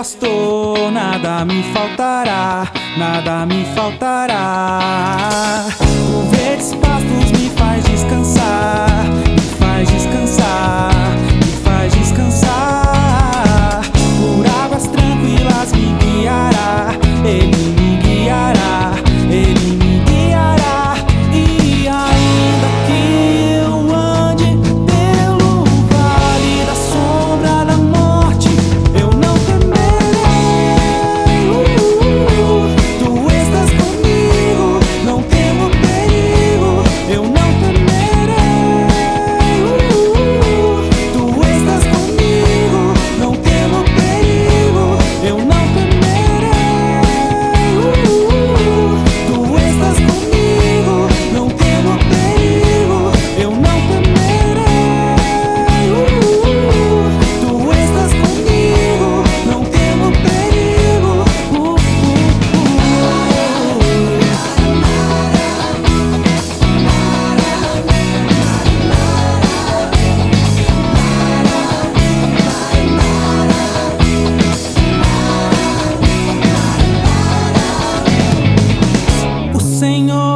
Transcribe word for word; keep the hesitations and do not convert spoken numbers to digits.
pastor, nada me faltará, nada me faltará. O verdes pastos me faz descansar, me faz descansar, me faz descansar. Por águas tranquilas me guiará, Ele me guiará, Ele me guiará. E ainda que eu ande pelo vale da sombra da morte, eu não temerei. uh, Tu estás comigo, não temo perigo, eu não temerei. uh, Tu estás comigo, não temo perigo, eu não temerei. uh, Tu estás comigo, não temo perigo, eu não temerei. uh, Tu estás comigo, não temo perigo. uh, uh, uh. O Senhor